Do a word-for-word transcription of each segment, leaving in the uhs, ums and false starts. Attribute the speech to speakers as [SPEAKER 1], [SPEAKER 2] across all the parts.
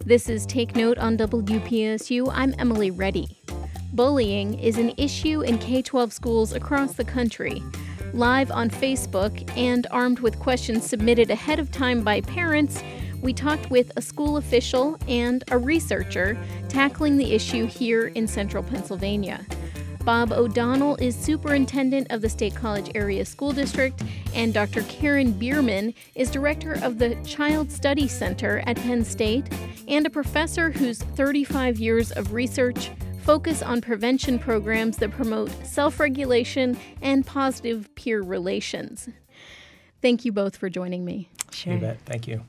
[SPEAKER 1] This is Take Note on W P S U. I'm Emily Reddy. Bullying is an issue in K twelve schools across the country. Live on Facebook and armed with questions submitted ahead of time by parents, we talked with a school official and a researcher tackling the issue here in central Pennsylvania. Bob O'Donnell is superintendent of the State College Area School District, and Doctor Karen Bierman is director of the Child Study Center at Penn State and a professor whose thirty-five years of research focus on prevention programs that promote self-regulation and positive peer relations. Thank you both for joining me.
[SPEAKER 2] Sure. You bet. Thank you.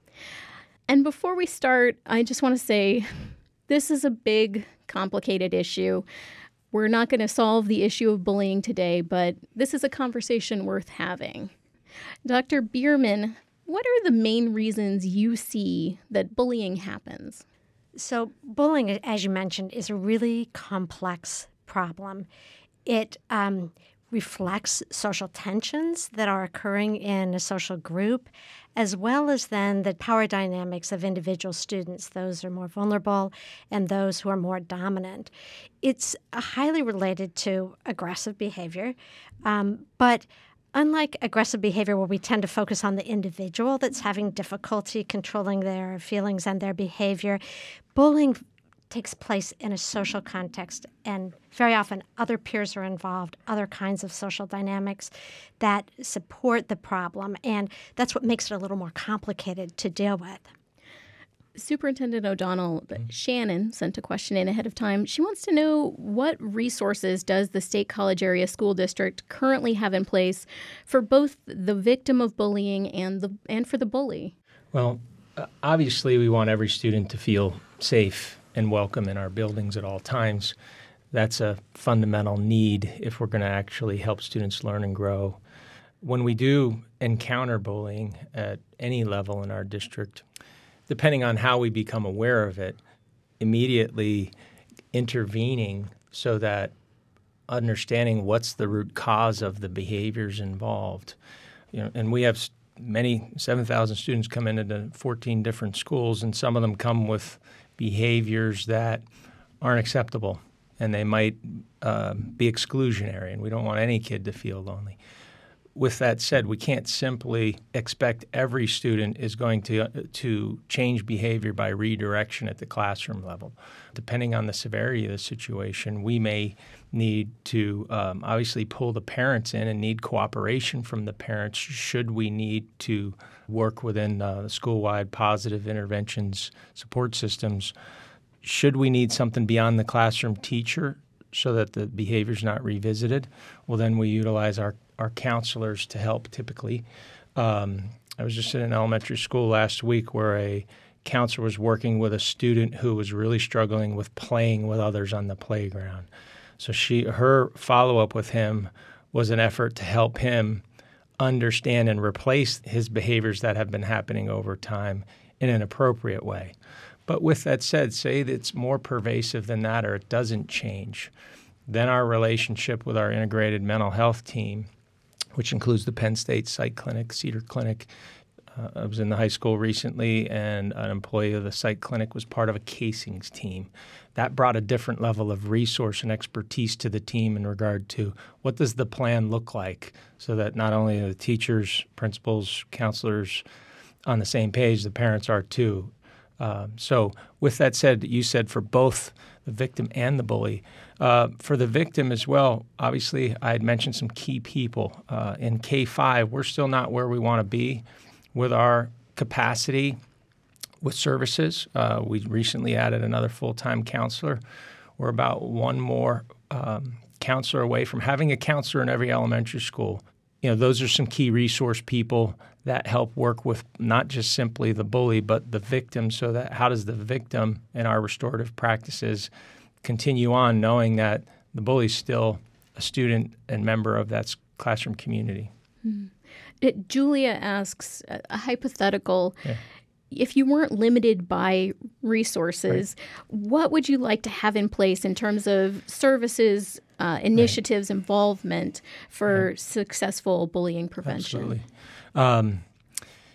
[SPEAKER 1] And before we start, I just want to say this is a big, complicated issue. We're not going to solve the issue of bullying today, but this is a conversation worth having. Doctor Bierman, what are the main reasons you see that bullying happens?
[SPEAKER 3] So bullying, as you mentioned, is a really complex problem. It um, reflects social tensions that are occurring in a social group, as well as then the power dynamics of individual students. Those are more vulnerable and those who are more dominant. It's highly related to aggressive behavior, um, but unlike aggressive behavior where we tend to focus on the individual that's having difficulty controlling their feelings and their behavior, bullying takes place in a social context, and very often other peers are involved, other kinds of social dynamics that support the problem, and that's what makes it a little more complicated to deal with.
[SPEAKER 1] Superintendent O'Donnell, Shannon sent a question in ahead of time. She wants to know, what resources does the State College Area School District currently have in place for both the victim of bullying and the and for the bully?
[SPEAKER 2] Well, obviously we want every student to feel safe and welcome in our buildings at all times. That's a fundamental need if we're going to actually help students learn and grow. When we do encounter bullying at any level in our district, depending on how we become aware of it, immediately intervening so that understanding what's the root cause of the behaviors involved. You know, and we have many, seven thousand students come into fourteen different schools, and some of them come with behaviors that aren't acceptable, and they might uh, be exclusionary, and we don't want any kid to feel lonely. With that said, we can't simply expect every student is going to uh, to change behavior by redirection at the classroom level. Depending on the severity of the situation, we may need to um, obviously pull the parents in and need cooperation from the parents should we need to work within uh, the school-wide positive interventions support systems. Should we need something beyond the classroom teacher so that the behavior is not revisited, well, then we utilize our our counselors to help typically. Um, I was just in an elementary school last week where a counselor was working with a student who was really struggling with playing with others on the playground. So she, her follow-up with him was an effort to help him understand and replace his behaviors that have been happening over time in an appropriate way. But with that said, say that it's more pervasive than that or it doesn't change, then our relationship with our integrated mental health team, which includes the Penn State Psych Clinic, Cedar Clinic. Uh, I was in the high school recently, and an employee of the Psych Clinic was part of a casings team. That brought a different level of resource and expertise to the team in regard to what does the plan look like so that not only are the teachers, principals, counselors on the same page, the parents are too. Um, so with that said, you said for both the victim and the bully. Uh, for the victim as well, obviously, I had mentioned some key people. Uh, in K five, we're still not where we want to be with our capacity with services. Uh, we recently added another full-time counselor. We're about one more um, counselor away from having a counselor in every elementary school. You know, those are some key resource people that help work with not just simply the bully, but the victim, so that how does the victim in our restorative practices continue on knowing that the bully is still a student and member of that classroom community.
[SPEAKER 1] Mm-hmm. It, Julia asks a, a hypothetical.
[SPEAKER 2] Yeah.
[SPEAKER 1] If you weren't limited by resources, right. what would you like to have in place in terms of services, uh, initiatives, right. involvement for right. successful bullying prevention?
[SPEAKER 2] Absolutely. Um,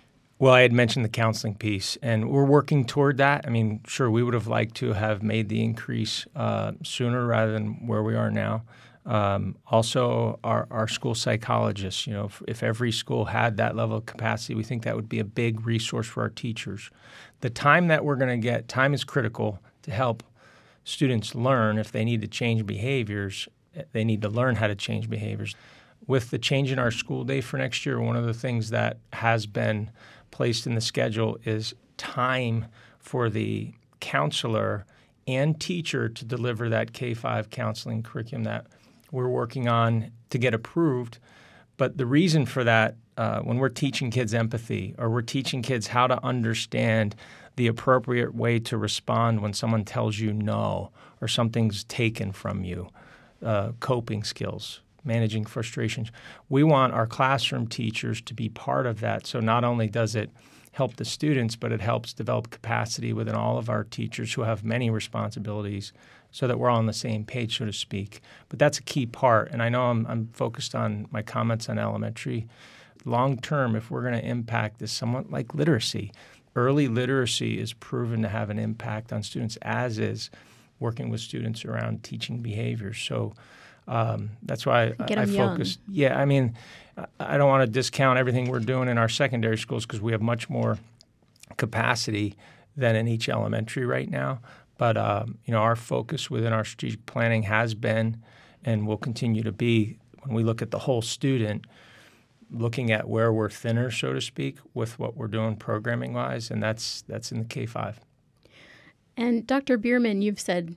[SPEAKER 2] Well, I had mentioned the counseling piece, and we're working toward that. I mean, sure, we would have liked to have made the increase uh, sooner rather than where we are now. Um, also, our, our school psychologists, you know, if, if every school had that level of capacity, we think that would be a big resource for our teachers. The time that we're going to get, time is critical to help students learn. If they need to change behaviors, they need to learn how to change behaviors. With the change in our school day for next year, one of the things that has been placed in the schedule is time for the counselor and teacher to deliver that K five counseling curriculum that we're working on to get approved. But the reason for that, uh, when we're teaching kids empathy or we're teaching kids how to understand the appropriate way to respond when someone tells you no or something's taken from you, uh, coping skills, managing frustrations. We want our classroom teachers to be part of that. So not only does it help the students, but it helps develop capacity within all of our teachers who have many responsibilities so that we're all on the same page, so to speak. But that's a key part. And I know I'm, I'm focused on my comments on elementary. Long term, if we're going to impact this somewhat like literacy, early literacy is proven to have an impact on students, as is working with students around teaching behaviors. So Um, that's why
[SPEAKER 1] Get
[SPEAKER 2] I, I
[SPEAKER 1] 'em young.
[SPEAKER 2] focused. Yeah, I mean, I don't want to discount everything we're doing in our secondary schools because we have much more capacity than in each elementary right now. But um, you know, our focus within our strategic planning has been and will continue to be, when we look at the whole student, looking at where we're thinner, so to speak, with what we're doing programming-wise, and that's that's in the K five.
[SPEAKER 1] And Doctor Bierman, you've said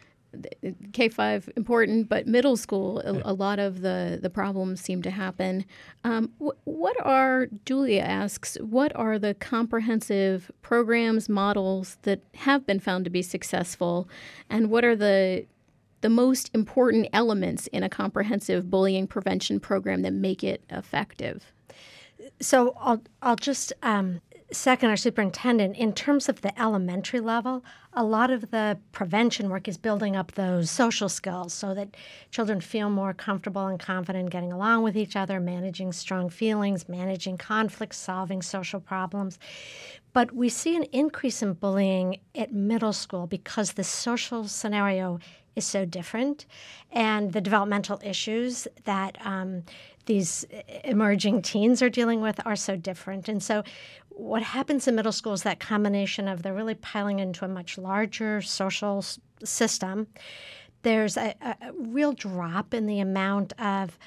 [SPEAKER 1] K five important, but middle school, a, a lot of the, the problems seem to happen. Um, wh- what are, Julia asks, what are the comprehensive programs, models that have been found to be successful, and what are the the most important elements in a comprehensive bullying prevention program that make it effective?
[SPEAKER 3] So I'll I'll just um, second our superintendent. In terms of the elementary level, a lot of the prevention work is building up those social skills so that children feel more comfortable and confident getting along with each other, managing strong feelings, managing conflicts, solving social problems. But we see an increase in bullying at middle school because the social scenario is so different, and the developmental issues that um, these emerging teens are dealing with are so different. And so what happens in middle school is that combination of they're really piling into a much larger social s- system. There's a, a real drop in the amount of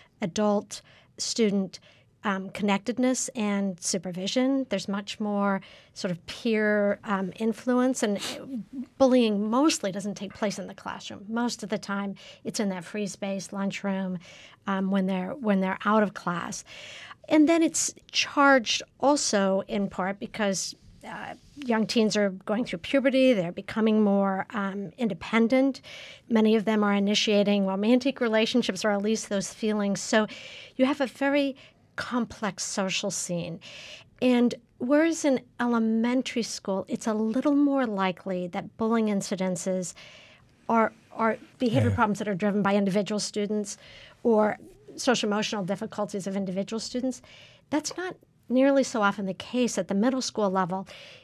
[SPEAKER 3] adult-student Um, connectedness and supervision. There's much more sort of peer um, influence, and bullying mostly doesn't take place in the classroom. Most of the time, it's in that free space, lunchroom, um, when they're when they're out of class, and then it's charged also in part because uh, young teens are going through puberty. They're becoming more um, independent. Many of them are initiating romantic relationships, or at least those feelings. So you have a very complex social scene. And whereas in elementary school, it's a little more likely that bullying incidences are, are behavior
[SPEAKER 2] Yeah.
[SPEAKER 3] problems that are driven by individual students or social emotional difficulties of individual students. That's not nearly so often the case at the middle school level.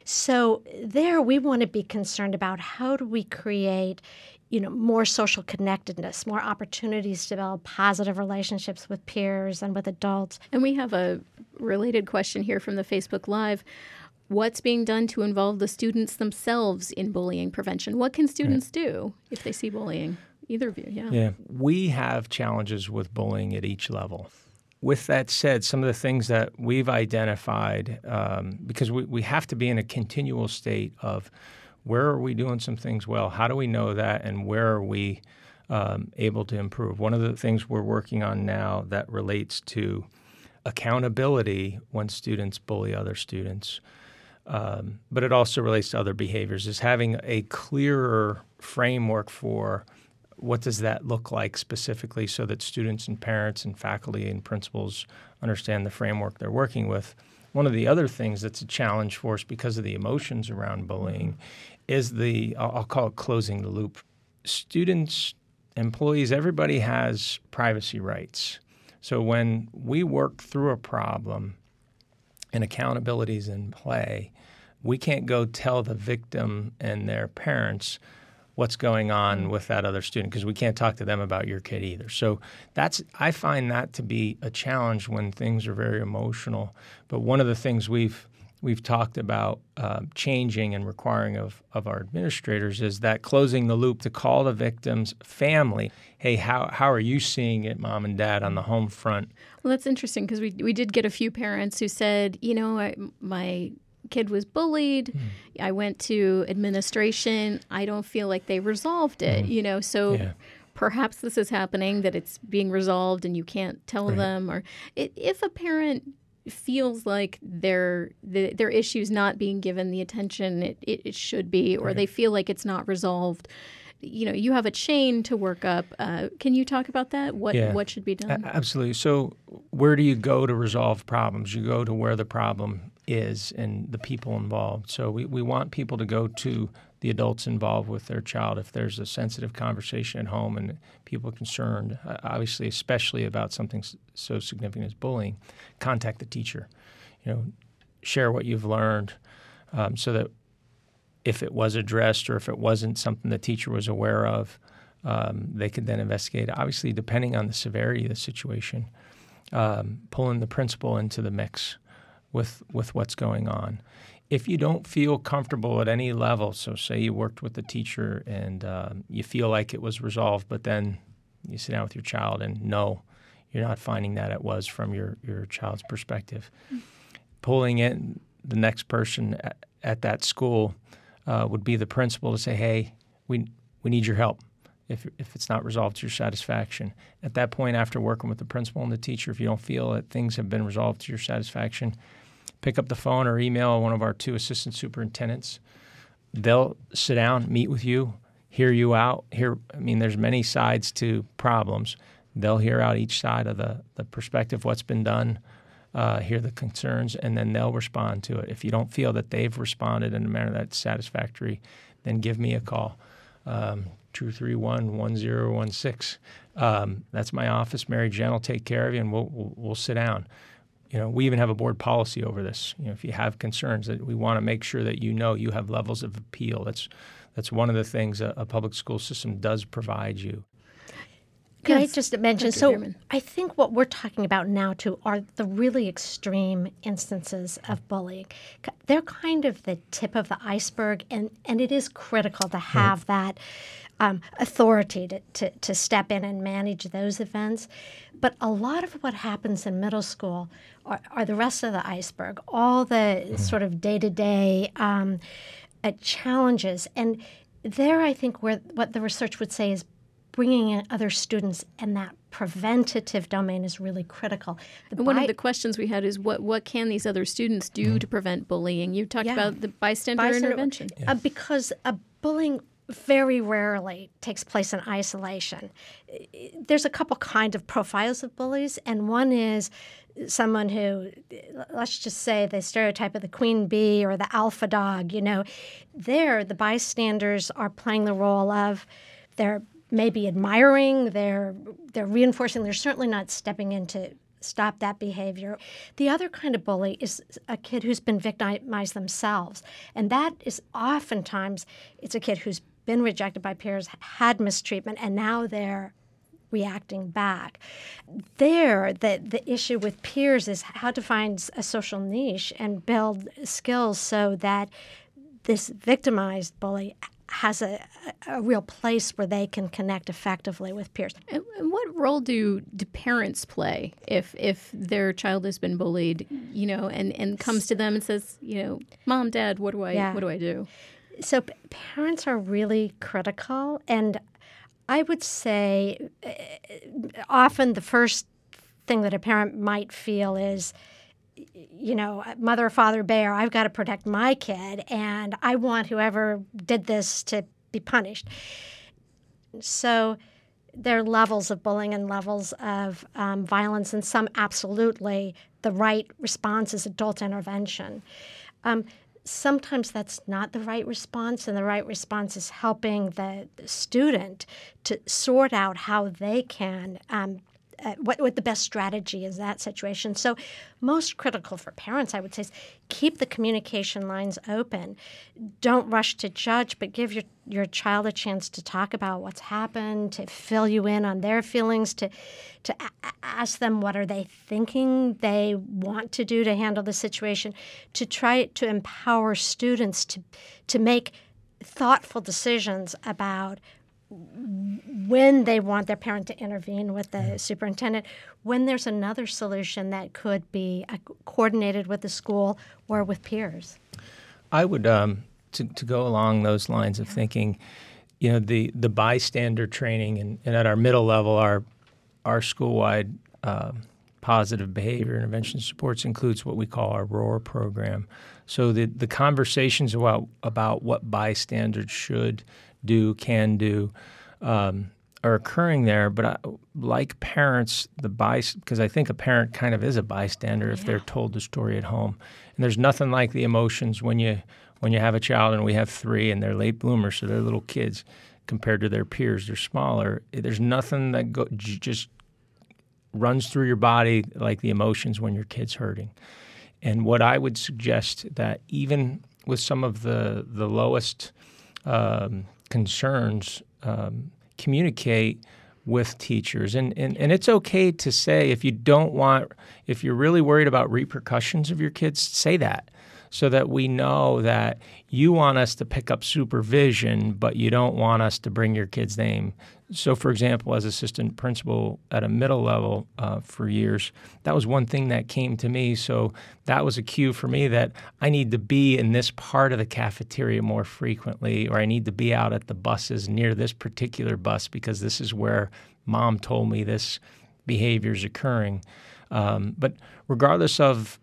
[SPEAKER 3] So there we want to be concerned about how do we create you know, more social connectedness, more opportunities to develop positive relationships with peers and with adults.
[SPEAKER 1] And we have a related question here from the Facebook Live. What's being done to involve the students themselves in bullying prevention? What can students right. do if they see bullying? Either of you, yeah.
[SPEAKER 2] Yeah, we have challenges with bullying at each level. With that said, some of the things that we've identified, um, because we, we have to be in a continual state of where are we doing some things well? How do we know that? And where are we um, able to improve? One of the things we're working on now that relates to accountability when students bully other students, um, but it also relates to other behaviors, is having a clearer framework for what does that look like specifically so that students and parents and faculty and principals understand the framework they're working with. One of the other things that's a challenge for us because of the emotions around bullying is the, I'll call it closing the loop. Students, employees, everybody has privacy rights. So when we work through a problem and accountability is in play, we can't go tell the victim and their parents what's going on with that other student because we can't talk to them about your kid either. So that's I find that to be a challenge when things are very emotional. But one of the things we've we've talked about uh, changing and requiring of, of our administrators is that closing the loop to call the victim's family. Hey, how how are you seeing it, mom and dad, on the home front?
[SPEAKER 1] Well, that's interesting because we we did get a few parents who said, you know, I, my kid was bullied. Mm. I went to administration. I don't feel like they resolved it, mm. you know, so yeah. perhaps this is happening, that it's being resolved and you can't tell right. them. Or it, if a parent feels like their the, their issue's not being given the attention it, it, it should be, or right. they feel like it's not resolved, you know, you have a chain to work up. Uh, can you talk about that? What
[SPEAKER 2] yeah.
[SPEAKER 1] what should be done?
[SPEAKER 2] A- absolutely. So where do you go to resolve problems? You go to where the problem is and the people involved. So we, we want people to go to the adults involved with their child. If there's a sensitive conversation at home and people are concerned, uh, obviously, especially about something s- so significant as bullying, contact the teacher. You know, share what you've learned um, so that if it was addressed or if it wasn't something the teacher was aware of, um, they could then investigate. Obviously, depending on the severity of the situation, um, pulling the principal into the mix with with what's going on. If you don't feel comfortable at any level, so say you worked with the teacher and um, you feel like it was resolved, but then you sit down with your child and no, you're not finding that it was from your, your child's perspective. Mm-hmm. Pulling in the next person at, at that school uh, would be the principal to say, hey, we we need your help if if it's not resolved to your satisfaction. At that point, after working with the principal and the teacher, if you don't feel that things have been resolved to your satisfaction, pick up the phone or email one of our two assistant superintendents. They'll sit down, meet with you, hear you out. Hear, I mean, there's many sides to problems. They'll hear out each side of the, the perspective, what's been done, uh, hear the concerns, and then they'll respond to it. If you don't feel that they've responded in a manner that's satisfactory, then give me a call. Um, two three one, one zero one six. Um, that's my office. Mary Jen will take care of you, and we'll, we'll, we'll sit down. You know, we even have a board policy over this. You know, if you have concerns, that we want to make sure that you know you have levels of appeal. That's that's one of the things a, a public school system does provide you.
[SPEAKER 3] Can
[SPEAKER 1] yes.
[SPEAKER 3] I just mention,
[SPEAKER 1] Doctor
[SPEAKER 3] so
[SPEAKER 1] Bierman.
[SPEAKER 3] I think what we're talking about now, too, are the really extreme instances of bullying. They're kind of the tip of the iceberg, and, and it is critical to have right. that um, authority to, to, to step in and manage those events. But a lot of what happens in middle school are, are the rest of the iceberg, all the mm-hmm. sort of day-to-day um, uh, challenges. And there, I think, where what the research would say is bringing in other students, and that preventative domain is really critical.
[SPEAKER 1] The One bi- of the questions we had is what, what can these other students do mm-hmm. to prevent bullying? You talked yeah. about the bystander, bystander intervention.
[SPEAKER 3] Yeah. Uh, because uh, bullying very rarely takes place in isolation. There's a couple kind of profiles of bullies, and one is someone who, let's just say the stereotype of the queen bee or the alpha dog. You know, there the bystanders are playing the role of they're maybe admiring, they're they're reinforcing, they're certainly not stepping in to stop that behavior. The other kind of bully is a kid who's been victimized themselves, and that is oftentimes, it's a kid who's been rejected by peers, had mistreatment, and now they're reacting back. There, the, the issue with peers is how to find a social niche and build skills so that this victimized bully has a, a real place where they can connect effectively with peers.
[SPEAKER 1] And, and what role do, do parents play if if their child has been bullied, you know, and, and comes to them and says, you know, Mom, Dad, what do I yeah. what do I do?
[SPEAKER 3] So p- parents are really critical, and I would say uh, often the first thing that a parent might feel is, you know, mother, father, bear, I've got to protect my kid, and I want whoever did this to be punished. So there are levels of bullying and levels of um, violence, and some absolutely the right response is adult intervention. Um, sometimes that's not the right response, and the right response is helping the, the student to sort out how they can um, uh, what what the best strategy is that situation. So, most critical for parents, I would say, is keep the communication lines open. Don't rush to judge, but give your your child a chance to talk about what's happened, to fill you in on their feelings, to to a- ask them what are they thinking they want to do to handle the situation, to try to empower students to to make thoughtful decisions about when they want their parent to intervene with the superintendent, when there's another solution that could be uh, coordinated with the school or with peers.
[SPEAKER 2] I would, um, to, to go along those lines of thinking, you know, the, the bystander training and, and at our middle level, our our school-wide uh, positive behavior intervention supports includes what we call our ROAR program. So the, the conversations about, about what bystanders should do, can do, um, are occurring there. But I, like parents, the by because I think a parent kind of is a bystander if yeah. they're told the story at home. And there's nothing like the emotions when you when you have a child, and we have three, and they're late bloomers, so they're little kids compared to their peers. They're smaller. There's nothing that go, just runs through your body like the emotions when your kid's hurting. And what I would suggest that even with some of the the lowest um, concerns, um, communicate with teachers. And, and and it's okay to say if you don't want, if you're really worried about repercussions of your kids, say that so that we know that you want us to pick up supervision, but you don't want us to bring your kid's name. So, for example, as assistant principal at a middle level uh, for years, that was one thing that came to me. So that was a cue for me that I need to be in this part of the cafeteria more frequently, or I need to be out at the buses near this particular bus because this is where mom told me this behavior is occurring. Um, but regardless of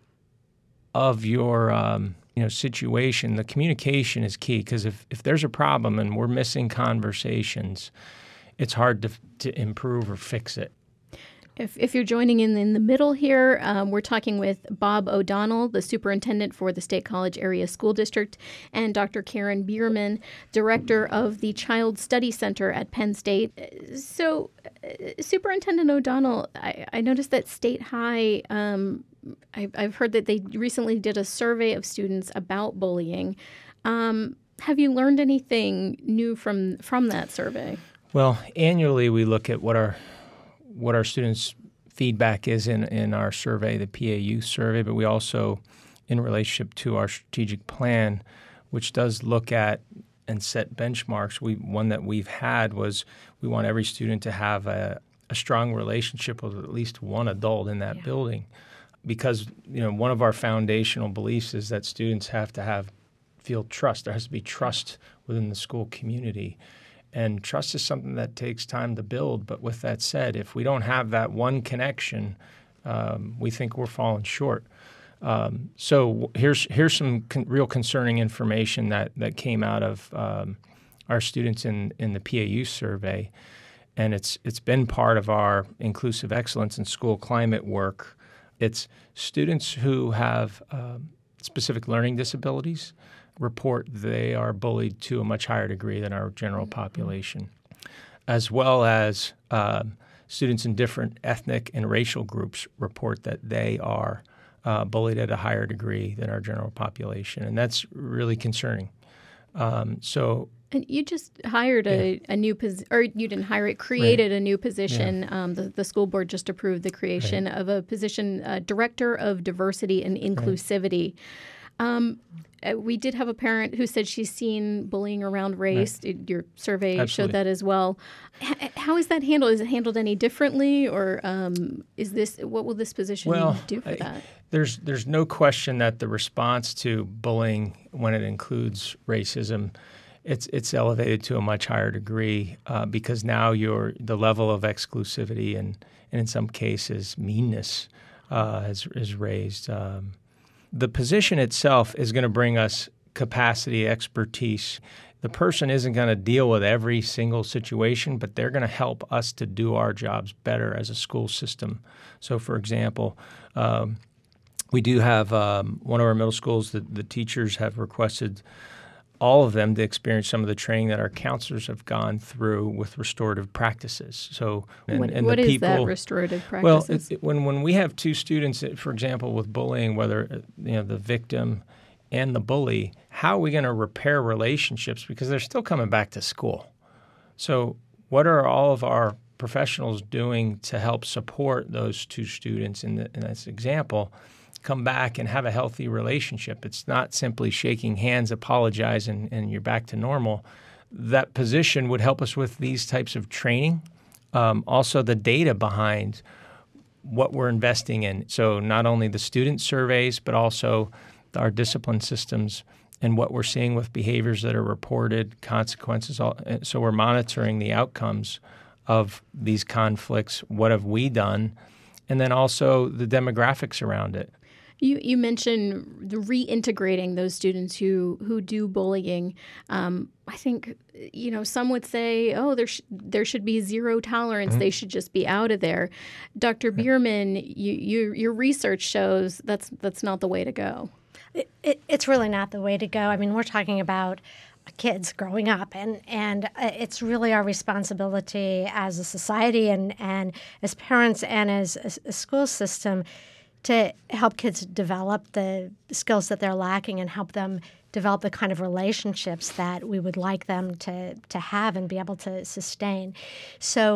[SPEAKER 2] of your um, you know situation, the communication is key, because if, if there's a problem and we're missing conversations, it's hard to to improve or fix it.
[SPEAKER 1] If, if you're joining in in the middle here, um, we're talking with Bob O'Donnell, the superintendent for the State College Area School District, and Doctor Karen Bierman, director of the Child Study Center at Penn State. So, uh, Superintendent O'Donnell, I, I noticed that State High, um, I, I've heard that they recently did a survey of students about bullying. Um, have you learned anything new from from that survey?
[SPEAKER 2] Well, annually we look at what our what our students' feedback is in, in our survey, the P A U survey, but we also, in relationship to our strategic plan, which does look at and set benchmarks. We one that we've had was we want every student to have a, a strong relationship with at least one adult in that yeah. building, because you know one of our foundational beliefs is that students have to have feel trust. There has to be trust within the school community. And trust is something that takes time to build. But with that said, if we don't have that one connection, um, we think we're falling short. Um, so here's here's some con- real concerning information that, that came out of um, our students in, in the P A U survey. And it's it's been part of our inclusive excellence in school climate work. It's students who have um, specific learning disabilities report they are bullied to a much higher degree than our general population, as well as um, students in different ethnic and racial groups report that they are uh, bullied at a higher degree than our general population, and that's really concerning. Um, so,
[SPEAKER 1] and you just hired a, yeah. a new position, or you didn't hire it, created right. a new position. Yeah. Um, the, the school board just approved the creation right. of a position, uh, Director of Diversity and Inclusivity. Right. Um, Uh, we did have a parent who said she's seen bullying around race. Right. It, your survey Absolutely. Showed that as well. H- how is that handled? Is it handled any differently, or um, is this what will this position
[SPEAKER 2] well,
[SPEAKER 1] do for
[SPEAKER 2] I,
[SPEAKER 1] that?
[SPEAKER 2] There's there's no question that the response to bullying, when it includes racism, it's it's elevated to a much higher degree uh, because now you're the level of exclusivity and, and in some cases meanness uh, has is raised. Um, The position itself is going to bring us capacity, expertise. The person isn't going to deal with every single situation, but they're going to help us to do our jobs better as a school system. So, for example, um, we do have um, one of our middle schools that the teachers have requested all of them to experience some of the training that our counselors have gone through with restorative practices. So, and,
[SPEAKER 1] what,
[SPEAKER 2] and
[SPEAKER 1] what
[SPEAKER 2] the
[SPEAKER 1] is
[SPEAKER 2] people,
[SPEAKER 1] that restorative practices?
[SPEAKER 2] Well, it, it, when when we have two students, for example, with bullying, whether you know the victim and the bully, how are we going to repair relationships because they're still coming back to school? So, what are all of our professionals doing to help support those two students in, the, in this example? Come back and have a healthy relationship. It's not simply shaking hands, apologize, and, and you're back to normal. That position would help us with these types of training. Um, also, the data behind what we're investing in. So not only the student surveys, but also our discipline systems and what we're seeing with behaviors that are reported, consequences. So we're monitoring the outcomes of these conflicts. What have we done? And then also the demographics around it.
[SPEAKER 1] You you mentioned the reintegrating those students who, who do bullying. Um, I think, you know, some would say, oh, there sh- there should be zero tolerance. Mm-hmm. They should just be out of there. Doctor Bierman, you, you, your research shows that's that's not the way to go.
[SPEAKER 3] It, it, it's really not the way to go. I mean, we're talking about kids growing up, and and it's really our responsibility as a society and, and as parents and as a, a school system to help kids develop the skills that they're lacking and help them develop the kind of relationships that we would like them to, to have and be able to sustain. So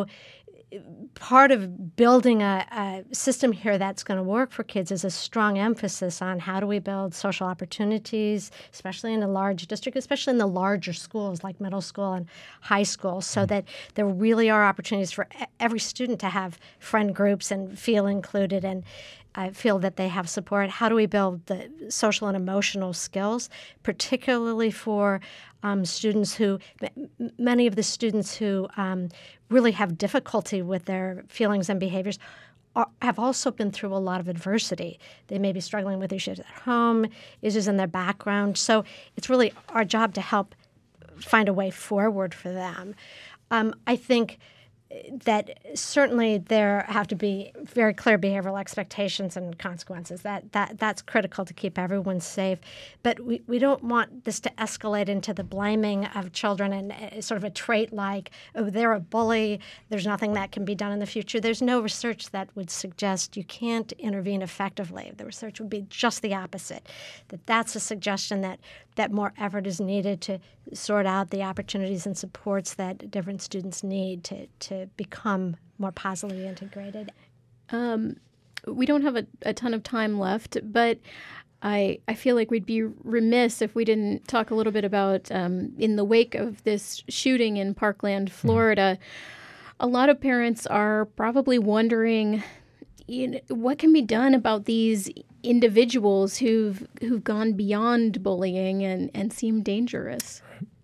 [SPEAKER 3] part of building a, a system here that's going to work for kids is a strong emphasis on how do we build social opportunities, especially in a large district, especially in the larger schools like middle school and high school, so that there really are opportunities for every student to have friend groups and feel included and I feel that they have support. How do we build the social and emotional skills, particularly for um, students who, m- many of the students who um, really have difficulty with their feelings and behaviors are, have also been through a lot of adversity. They may be struggling with issues at home, issues in their background. So it's really our job to help find a way forward for them. Um, I think that certainly there have to be very clear behavioral expectations and consequences. That that that's critical to keep everyone safe. But we, we don't want this to escalate into the blaming of children and uh, sort of a trait like, oh, they're a bully, there's nothing that can be done in the future. There's no research that would suggest you can't intervene effectively. The research would be just the opposite, that that's a suggestion that, that more effort is needed to sort out the opportunities and supports that different students need to, to become more positively integrated.
[SPEAKER 1] Um, we don't have a, a ton of time left, but I I feel like we'd be remiss if we didn't talk a little bit about, um, in the wake of this shooting in Parkland, Florida, mm-hmm. a lot of parents are probably wondering, you know, what can be done about these individuals who've who've gone beyond bullying and, and seem dangerous.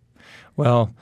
[SPEAKER 2] Well,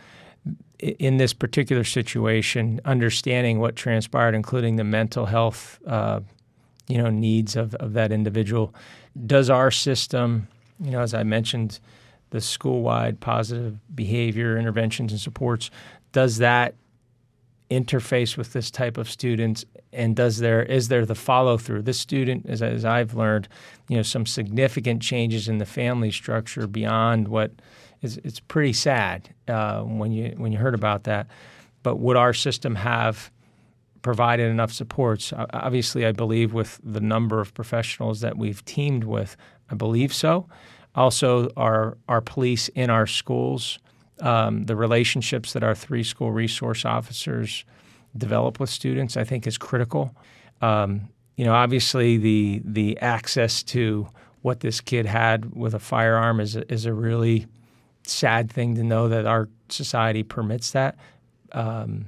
[SPEAKER 2] in this particular situation, understanding what transpired, including the mental health, uh, you know, needs of, of that individual, does our system, you know, as I mentioned, the school-wide positive behavior interventions and supports, does that interface with this type of students, and does there is there the follow-through? This student, as, as I've learned, you know, some significant changes in the family structure beyond what is it's pretty sad uh, when you when you heard about that. But would our system have provided enough supports? Obviously, I believe with the number of professionals that we've teamed with, I believe so. Also, our our police in our schools, um, the relationships that our three school resource officers develop with students, I think is critical. Um, you know, obviously the the access to what this kid had with a firearm is a, is a really sad thing to know that our society permits that. Um,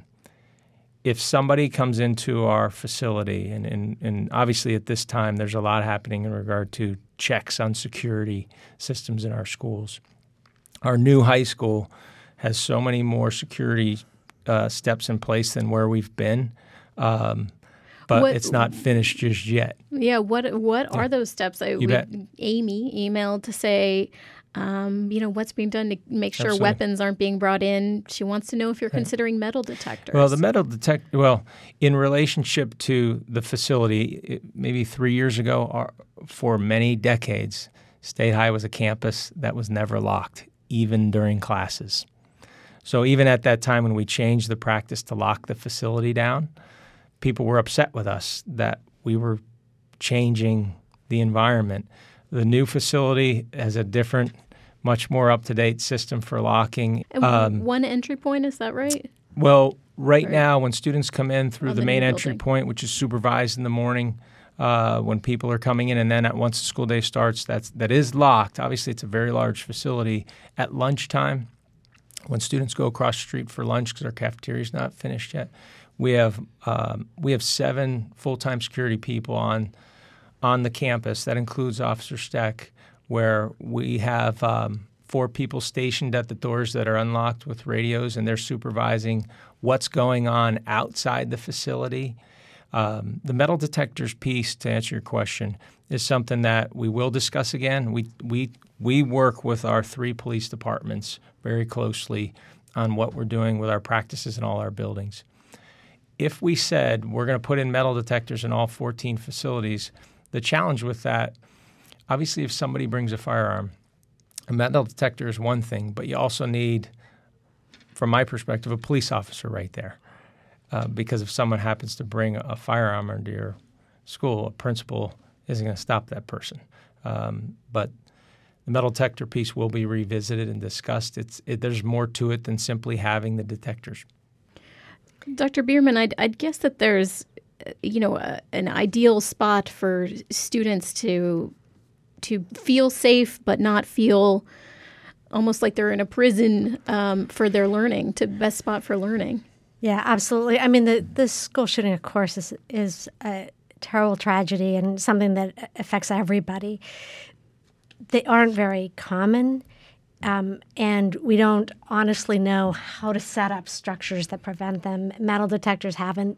[SPEAKER 2] if somebody comes into our facility, and, and, and obviously at this time there's a lot happening in regard to checks on security systems in our schools. Our new high school has so many more security uh, steps in place than where we've been, um, but what, it's not finished just yet.
[SPEAKER 1] Yeah, what what yeah. are those steps? I,
[SPEAKER 2] you
[SPEAKER 1] we,
[SPEAKER 2] bet.
[SPEAKER 1] Amy emailed to say, Um, you know, what's being done to make sure
[SPEAKER 2] Absolutely.
[SPEAKER 1] weapons aren't being brought in. She wants to know if you're right. considering metal detectors.
[SPEAKER 2] Well, the metal detector, well, in relationship to the facility, it, maybe three years ago, or for many decades, State High was a campus that was never locked. even during classes. So even at that time when we changed the practice to lock the facility down, people were upset with us that we were changing the environment. The new facility has a different, much more up-to-date system for locking.
[SPEAKER 1] And
[SPEAKER 2] um,
[SPEAKER 1] one entry point, is that right?
[SPEAKER 2] Well, right
[SPEAKER 1] Or-
[SPEAKER 2] now when students come in through
[SPEAKER 1] On
[SPEAKER 2] the
[SPEAKER 1] the
[SPEAKER 2] main
[SPEAKER 1] new
[SPEAKER 2] entry
[SPEAKER 1] building.
[SPEAKER 2] point, which is supervised in the morning, uh, when people are coming in, and then at, once the school day starts, that's, that is locked. Obviously, it's a very large facility. At lunchtime, when students go across the street for lunch because our cafeteria is not finished yet, we have um, we have seven full-time security people on on the campus. That includes Officer Steck, where we have um, four people stationed at the doors that are unlocked with radios, and they're supervising what's going on outside the facility. Um, the metal detectors piece, to answer your question, is something that we will discuss again. We we we work with our three police departments very closely on what we're doing with our practices in all our buildings. If we said we're going to put in metal detectors in all fourteen facilities, the challenge with that, obviously if somebody brings a firearm, a metal detector is one thing, but you also need, from my perspective, a police officer right there. Uh, because if someone happens to bring a firearm into your school, a principal isn't going to stop that person. Um, but the metal detector piece will be revisited and discussed. It's it, there's more to it than simply having the detectors.
[SPEAKER 1] Doctor Bierman, I'd, I'd guess that there's, uh, you know, a, an ideal spot for students to to feel safe but not feel almost like they're in a prison um, for their learning, to best spot for learning.
[SPEAKER 3] Yeah, absolutely. I mean, the, the school shooting, of course, is, is a terrible tragedy and something that affects everybody. They aren't very common. Um, and we don't honestly know how to set up structures that prevent them. Metal detectors haven't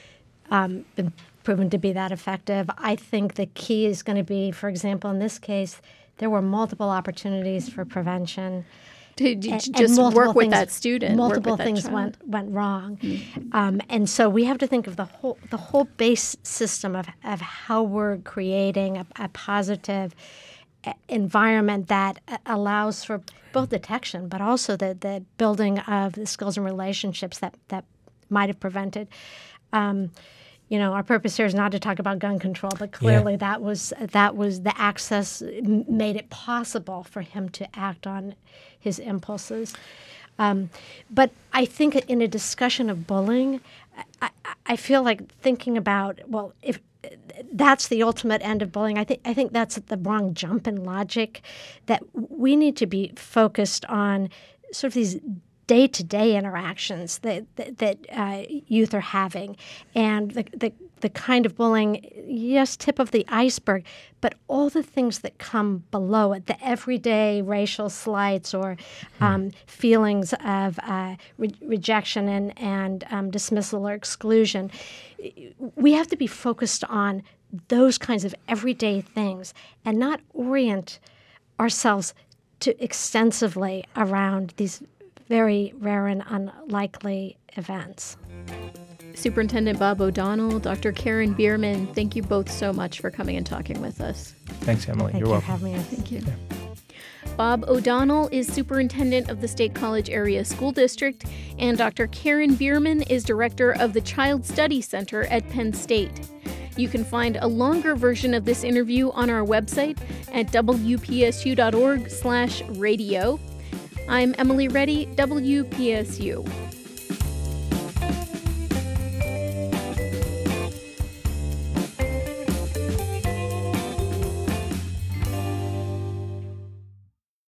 [SPEAKER 3] um, been proven to be that effective. I think the key is going to be, for example, in this case, there were multiple opportunities for prevention.
[SPEAKER 1] To j-
[SPEAKER 3] And-
[SPEAKER 1] just
[SPEAKER 3] and
[SPEAKER 1] work with
[SPEAKER 3] things-
[SPEAKER 1] that student. work
[SPEAKER 3] Multiple
[SPEAKER 1] with that
[SPEAKER 3] things
[SPEAKER 1] child.
[SPEAKER 3] went went wrong, um, and so we have to think of the whole the whole base system of of how we're creating a, a positive environment that allows for both detection, but also the, the building of the skills and relationships that, that might have prevented. Um, you know, our purpose here is not to talk about gun control, but clearly
[SPEAKER 2] Yeah.
[SPEAKER 3] that was that was the access m- made it possible for him to act on his impulses. Um, but I think in a discussion of bullying, I, I, I feel like thinking about, well, if that's the ultimate end of bullying. I think I think that's the wrong jump in logic. That we need to be focused on sort of these day-to-day interactions that that, that uh, youth are having, and the, the the kind of bullying, yes, tip of the iceberg, but all the things that come below it, the everyday racial slights or um, feelings of uh, re- rejection and and um, dismissal or exclusion. We have to be focused on those kinds of everyday things and not orient ourselves too extensively around these very rare and unlikely events.
[SPEAKER 1] Superintendent Bob O'Donnell, Doctor Karen Bierman, thank you both so much for coming and talking with us.
[SPEAKER 2] Thanks, Emily.
[SPEAKER 3] Thank
[SPEAKER 2] You're
[SPEAKER 3] you
[SPEAKER 2] welcome.
[SPEAKER 3] for having me.
[SPEAKER 1] Thank you. Bob O'Donnell is superintendent of the State College Area School District, and Doctor Karen Bierman is director of the Child Study Center at Penn State. You can find a longer version of this interview on our website at w p s u dot org slash radio. I'm Emily Reddy, W P S U.